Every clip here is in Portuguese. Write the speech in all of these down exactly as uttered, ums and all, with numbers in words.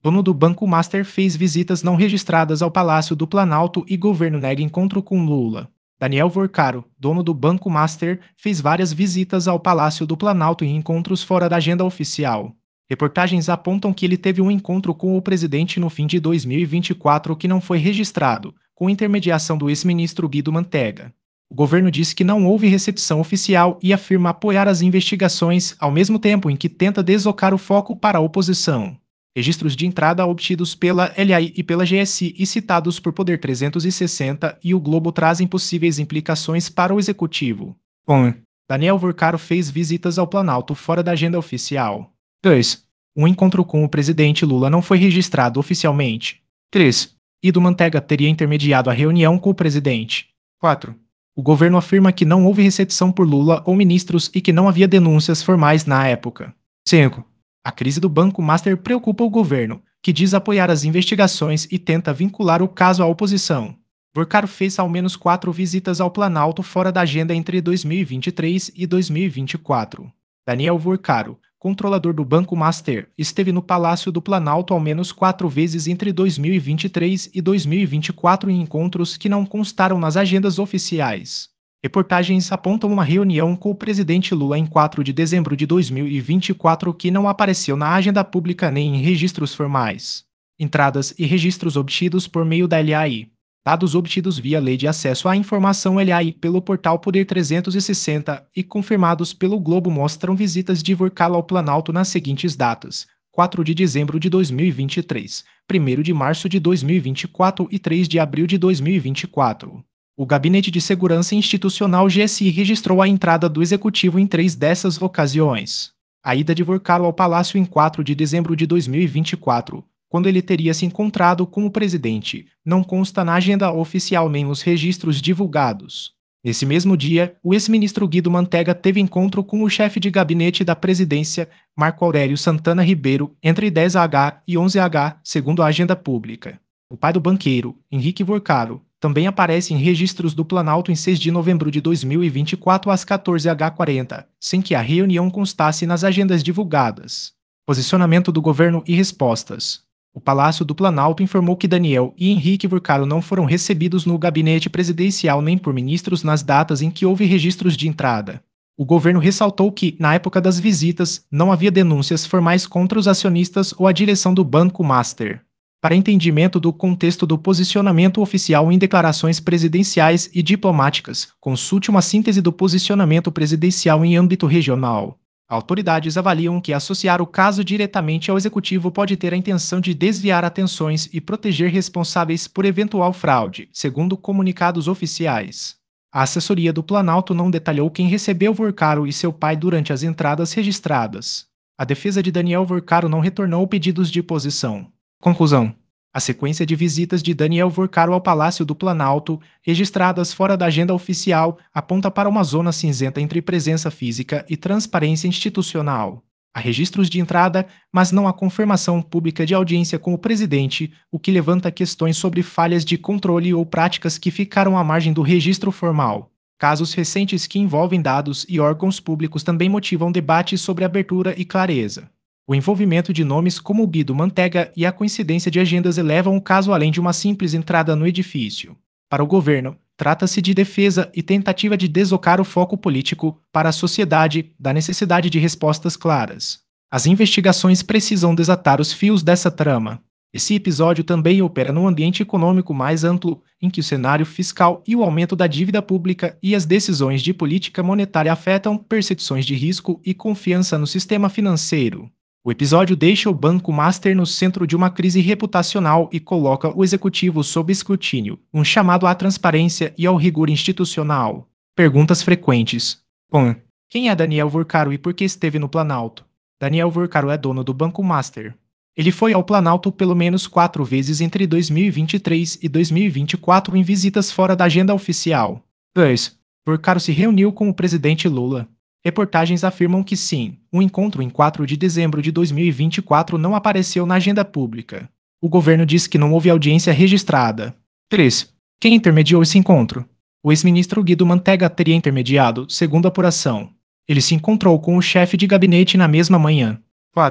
Dono do Banco Master fez visitas não registradas ao Palácio do Planalto e governo nega encontro com Lula. Daniel Vorcaro, dono do Banco Master, fez várias visitas ao Palácio do Planalto em encontros fora da agenda oficial. Reportagens apontam que ele teve um encontro com o presidente no fim de dois mil e vinte e quatro que não foi registrado, com intermediação do ex-ministro Guido Mantega. O governo disse que não houve recepção oficial e afirma apoiar as investigações, ao mesmo tempo em que tenta deslocar o foco para a oposição. Registros de entrada obtidos pela L A I e pela G S I e citados por Poder trezentos e sessenta e o Globo trazem possíveis implicações para o executivo. um. Daniel Vorcaro fez visitas ao Planalto fora da agenda oficial. dois. Um encontro com o presidente Lula não foi registrado oficialmente. três. Guido Mantega teria intermediado a reunião com o presidente. quatro. O governo afirma que não houve recepção por Lula ou ministros e que não havia denúncias formais na época. cinco. A crise do Banco Master preocupa o governo, que diz apoiar as investigações e tenta vincular o caso à oposição. Vorcaro fez ao menos quatro visitas ao Planalto fora da agenda entre dois mil e vinte e três e dois mil e vinte e quatro. Daniel Vorcaro, controlador do Banco Master, esteve no Palácio do Planalto ao menos quatro vezes entre dois mil e vinte e três e dois mil e vinte e quatro em encontros que não constaram nas agendas oficiais. Reportagens apontam uma reunião com o presidente Lula em quatro de dezembro de dois mil e vinte e quatro que não apareceu na agenda pública nem em registros formais. Entradas e registros obtidos por meio da L A I. Dados obtidos via Lei de Acesso à Informação L A I pelo portal Poder trezentos e sessenta e confirmados pelo Globo mostram visitas de Vorcaro ao Planalto nas seguintes datas: quatro de dezembro de dois mil e vinte e três, primeiro de março de dois mil e vinte e quatro e três de abril de dois mil e vinte e quatro. O Gabinete de Segurança Institucional G S I registrou a entrada do executivo em três dessas ocasiões. A ida de Vorcaro ao Palácio em quatro de dezembro de dois mil e vinte e quatro, quando ele teria se encontrado com o presidente, não consta na agenda oficial nem nos registros divulgados. Nesse mesmo dia, o ex-ministro Guido Mantega teve encontro com o chefe de gabinete da presidência, Marco Aurélio Santana Ribeiro, entre dez horas e onze horas, segundo a agenda pública. O pai do banqueiro, Henrique Vorcaro, também aparece em registros do Planalto em seis de novembro de dois mil e vinte e quatro às quatorze horas e quarenta, sem que a reunião constasse nas agendas divulgadas. Posicionamento do governo e respostas. O Palácio do Planalto informou que Daniel e Henrique Vorcaro não foram recebidos no gabinete presidencial nem por ministros nas datas em que houve registros de entrada. O governo ressaltou que, na época das visitas, não havia denúncias formais contra os acionistas ou a direção do Banco Master. Para entendimento do contexto do posicionamento oficial em declarações presidenciais e diplomáticas, consulte uma síntese do posicionamento presidencial em âmbito regional. Autoridades avaliam que associar o caso diretamente ao executivo pode ter a intenção de desviar atenções e proteger responsáveis por eventual fraude, segundo comunicados oficiais. A assessoria do Planalto não detalhou quem recebeu Vorcaro e seu pai durante as entradas registradas. A defesa de Daniel Vorcaro não retornou pedidos de posição. Conclusão. A sequência de visitas de Daniel Vorcaro ao Palácio do Planalto, registradas fora da agenda oficial, aponta para uma zona cinzenta entre presença física e transparência institucional. Há registros de entrada, mas não há confirmação pública de audiência com o presidente, o que levanta questões sobre falhas de controle ou práticas que ficaram à margem do registro formal. Casos recentes que envolvem dados e órgãos públicos também motivam debates sobre abertura e clareza. O envolvimento de nomes como Guido Mantega e a coincidência de agendas elevam o caso além de uma simples entrada no edifício. Para o governo, trata-se de defesa e tentativa de deslocar o foco político para a sociedade da necessidade de respostas claras. As investigações precisam desatar os fios dessa trama. Esse episódio também opera num ambiente econômico mais amplo, em que o cenário fiscal e o aumento da dívida pública e as decisões de política monetária afetam percepções de risco e confiança no sistema financeiro. O episódio deixa o Banco Master no centro de uma crise reputacional e coloca o executivo sob escrutínio, um chamado à transparência e ao rigor institucional. Perguntas frequentes. um. Quem é Daniel Vorcaro e por que esteve no Planalto? Daniel Vorcaro é dono do Banco Master. Ele foi ao Planalto pelo menos quatro vezes entre dois mil e vinte e três e dois mil e vinte e quatro em visitas fora da agenda oficial. dois. Vorcaro se reuniu com o presidente Lula. Reportagens afirmam que sim, um encontro em quatro de dezembro de dois mil e vinte e quatro não apareceu na agenda pública. O governo diz que não houve audiência registrada. três. Quem intermediou esse encontro? O ex-ministro Guido Mantega teria intermediado, segundo a apuração. Ele se encontrou com o chefe de gabinete na mesma manhã. quatro.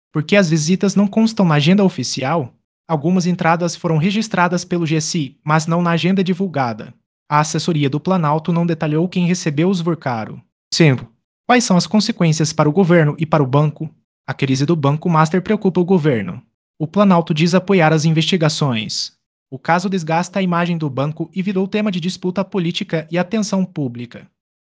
Porque as visitas não constam na agenda oficial, algumas entradas foram registradas pelo G S I, mas não na agenda divulgada. A assessoria do Planalto não detalhou quem recebeu os Vorcaro. Exemplo: quais são as consequências para o governo e para o banco? A crise do Banco Master preocupa o governo. O Planalto diz apoiar as investigações. O caso desgasta a imagem do banco e virou tema de disputa política e atenção pública.